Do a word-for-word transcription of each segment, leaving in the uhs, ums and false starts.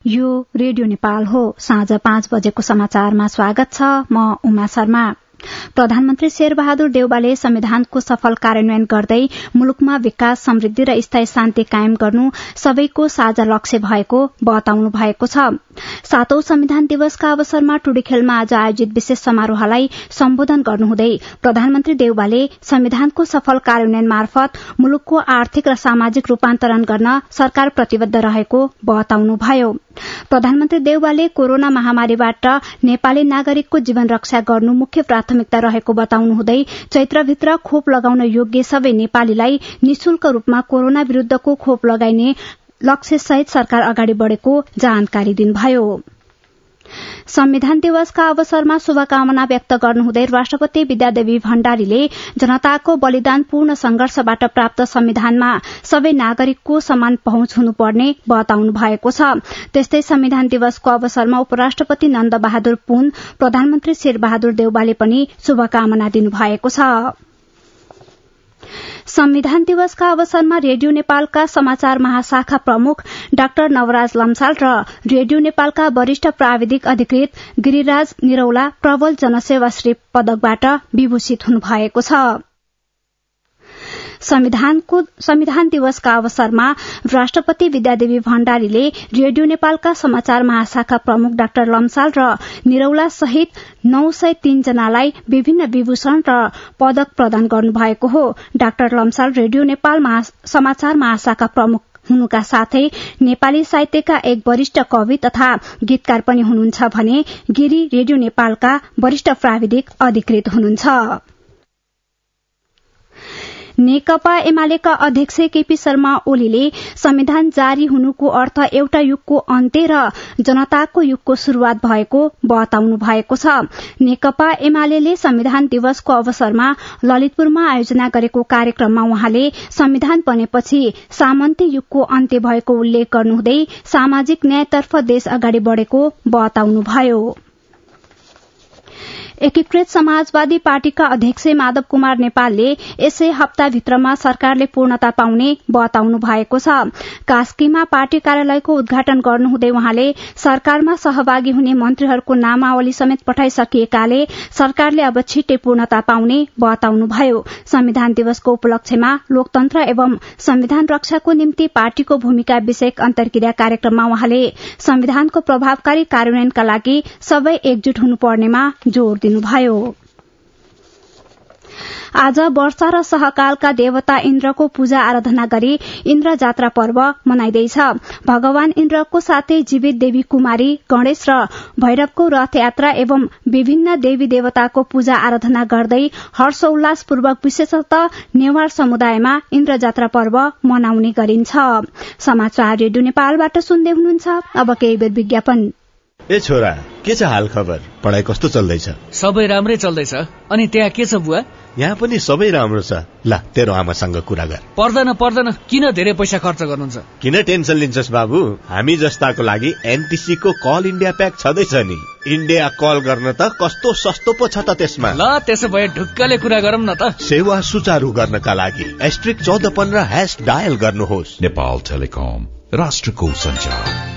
यो रेडियो नेपाल हो। साँझ पाँच बजेको समाचारमा स्वागत छ। म उमा शर्मा। प्रधानमन्त्री शेरबहादुर देउवाले संविधानको सफल कार्यान्वयन गर्दै मुलुकमा विकास, समृद्धि र स्थायी शान्ति कायम गर्नु सबैको साझा लक्ष्य भएको बताउनु भएको छ। सातौं संविधान दिवसका अवसरमा टुडीखेलमा आज आयोजित विशेष समारोहलाई सम्बोधन गर्नुहुँदै प्रधानमन्त्री देउवाले संविधानको सफल कार्यान्वयन मार्फत मुलुकको आर्थिक र सामाजिक रूपान्तरण गर्न सरकार प्रतिबद्ध रहेको बताउनुभयो। प्रधानमन्त्री देउवाले कोरोना महामारीबाट नेपाली नागरिकको जीवन रक्षा गर्नु मुख्य प्राथमिकता रहेको बताउनुहुँदै चैत्रभित्र खोप लगाउन योग्य सबै नेपालीलाई निशुल्क रूपमा कोरोना विरूद्धको खोप लगाइने लक्ष्य सहित सरकार अगाडि बढ़ेको जानकारी दिनुभयो। संविधान दिवसका अवसरमा शुभकामना व्यक्त गर्नुहुँदै राष्ट्रपति विद्यादेवी भण्डारीले जनताको बलिदानपूर्ण संघर्षबाट प्राप्त संविधानमा सबै नागरिकको समान पहुँच हुनुपर्ने बताउनु भएको छ। त्यस्तै संविधान दिवसको अवसरमा उपराष्ट्रपति नन्द बहादुर पुन, प्रधानमन्त्री शेरबहादुर देउवाले पनि शुभकामना दिनुभएको छ। संविधान दिवसका अवसरमा रेडियो नेपालका समाचार महाशाखा प्रमुख डाक्टर नवराज लम्साल र रेडियो नेपालका वरिष्ठ प्राविधिक अधिकृत गिरिराज निरौला प्रबल जनसेवा श्री पदकबाट विभूषित हुनुभएको छ। संविधानको संविधान दिवसका अवसरमा राष्ट्रपति विद्यादेवी भण्डारीले रेडियो नेपालका समाचार महाशाखा प्रमुख डाक्टर लम्साल र निरौला सहित नौ सय तीन जनालाई विभिन्न विभूषण र पदक प्रदान गर्नुभएको हो। डाक्टर लम्साल रेडियो नेपाल महा, समाचार महाशाखा प्रमुख हुनुका साथै नेपाली साहित्यका एक वरिष्ठ कवि तथा गीतकार पनि हुनुहुन्छ भने गिरी रेडियो नेपालका वरिष्ठ प्राविधिक अधिकृत हुनुहुन्छ। नेकपा एमालेका अध्यक्ष केपी शर्मा ओलीले संविधान जारी हुनुको अर्थ एउटा युगको अन्त्य र जनताको युगको शुरूआत भएको बताउनु भएको छ। नेकपा एमालेले संविधान दिवसको अवसरमा ललितपुरमा आयोजना गरेको कार्यक्रममा उहाँले संविधान बनेपछि सामन्ती युगको अन्त्य भएको उल्लेख गर्नुहुँदै सामाजिक न्यायतर्फ देश अगाडि बढ़ेको बताउनुभयो। एकीकृत समाजवादी पार्टीका अध्यक्ष माधव कुमार नेपालले यसै हप्ताभित्रमा सरकारले पूर्णता पाउने बताउनु भएको छ। कास्कीमा पार्टी कार्यालयको उद्घाटन गर्नुहुँदै उहाँले सरकारमा सहभागी हुने मन्त्रीहरूको नामावली समेत पठाइसकिएकाले सरकारले अब छिट्टै पूर्णता पाउने बताउनुभयो। संविधान दिवसको उपलक्ष्यमा लोकतन्त्र एवं संविधान रक्षाको निम्ति पार्टीको भूमिका विषयक अन्तर्क्रिया कार्यक्रममा उहाँले संविधानको प्रभावकारी कार्यान्वयनका लागि सबै एकजुट हुनुपर्नेमा जोड़ दिनुभयो। आज वर्षा र सहकालका देवता इन्द्रको पूजा आराधना गरी इन्द्र जात्रा पर्व मनाइँदैछ। भगवान इन्द्रको साथै जीवित देवी कुमारी, गणेश र भैरवको रथयात्रा एवं विभिन्न देवी देवताको पूजा आराधना गर्दै हर्षोल्लासपूर्वक विशेषतः नेवार समुदायमा इन्द्र जात्रा पर्व मनाउने गरिन्छ। समाचार रेडियो नेपालबाट सुन्दै हुनुहुन्छ। अब केही बेर विज्ञापन। ए छोरा, के छ हाल खबर? पढाइ कस्तो चल्दैछ? सबै राम्रै चल्दैछ। अनि त्यहाँ के छ बुवा? यहाँ पनि सबै राम्रो छ। ल तेरो आमासँग कुरा गर। पर्दैन पर्दैन, किन धेरै पैसा खर्च गर्नुहुन्छ? किन टेन्सन लिन्छस् बाबु? हामी जस्ताको लागि एनटीसी को कल इन्डिया प्याक छँदैछ नि। इन्डिया कल गर्न त कस्तो सस्तो पो छ त त्यसमा। ल त्यसो भए ढुक्कले कुरा गरौँ न त। सेवा सुचारू गर्नका लागि एस्ट्रिक चौध पन्ध्र ह्याश डायल गर्नुहोस्। नेपाल टेलिकम, राष्ट्रको सञ्चार।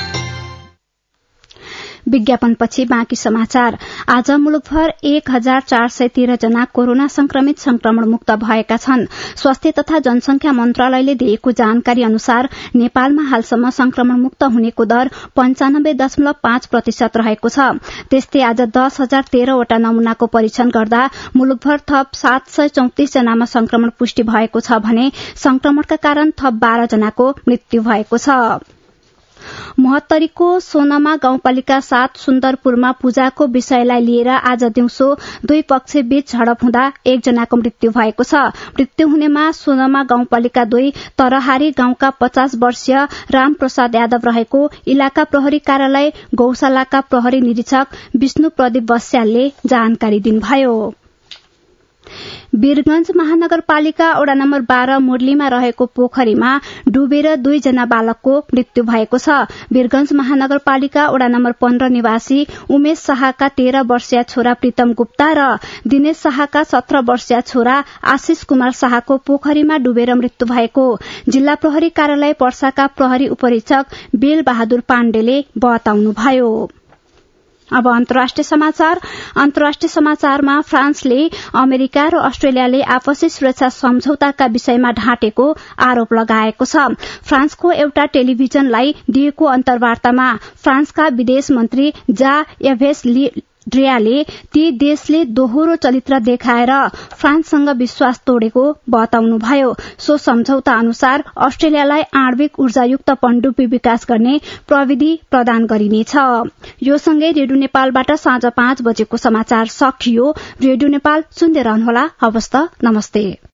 विज्ञापनपछि बाँकी समाचार। आज मुलुकभर एक हजार चार सय तेह्र जना कोरोना संक्रमित संक्रमण मुक्त भएका छन्। स्वास्थ्य तथा जनसंख्या मन्त्रालयले दिएको जानकारी अनुसार नेपालमा हालसम्म संक्रमण मुक्त हुनेको दर पञ्चानब्बे दशमलव पाँच प्रतिशत रहेको छ। त्यस्तै आज दस हजार तेह्रवटा नमूनाको परीक्षण गर्दा मुलुकभर थप सात सय चौतिस जनामा संक्रमण पुष्टि भएको छ भने संक्रमणका कारण थप बाह्र जनाको मृत्यु भएको छ। महोत्तरीको सोनमा गाउँपालिका सात सुन्दरपुरमा पूजाको विषयलाई लिएर आज दिउँसो दुई पक्ष बीच झडप हुँदा एकजनाको मृत्यु भएको छ। मृत्यु हुनेमा सोनमा गाउँपालिका दुई तरहारी गाउँका पचास वर्षीय रामप्रसाद यादव रहेको इलाका प्रहरी कार्यालय गौशालाका प्रहरी निरीक्षक विष्णु प्रदीप बस्यालले जानकारी दिनुभयो। वीरगंज महानगरपालिका वडा नम्बर बाह्र मुरलीमा रहेको पोखरीमा डुबेर दुईजना बालकको मृत्यु भएको छ। वीरगंज महानगरपालिका वडा नम्बर पन्ध्र निवासी उमेश शाहका तेह्र वर्षीय छोरा प्रीतम गुप्ता र दिनेश शाहका सत्र वर्षीय छोरा आशिष कुमार शाहको पोखरीमा डुबेर मृत्यु भएको जिल्ला प्रहरी कार्यालय पर्साका प्रहरी उपरीक्षक बेल बहादुर पाण्डेले बताउनुभयो। अब अन्तर्राष्ट्रिय समाचार अन्तर्राष्ट्रिय समाचारमा फ्रान्सले अमेरिका र अस्ट्रेलियाले आपसी सुरक्षा सम्झौताका विषयमा ढाँटेको आरोप लगाएको छ। फ्रान्सको एउटा टेलिभिजनलाई दिएको अन्तर्वार्तामा फ्रान्सका विदेश मन्त्री जा एभेस ड्रियाले ती देशले दोहोरो चरित्र देखाएर फ्रान्ससँग विश्वास तोडेको बताउनुभयो। सो सम्झौता अनुसार अस्ट्रेलियालाई आणविक ऊर्जायुक्त पनडुब्बी विकास गर्ने प्रविधि प्रदान गरिनेछ। यो सँगै रेडियो नेपालबाट साँझ पाँच बजेको समाचार सकियो। रेडियो नेपाल सुन्दै रहनुहोला। हवस् त, नमस्ते।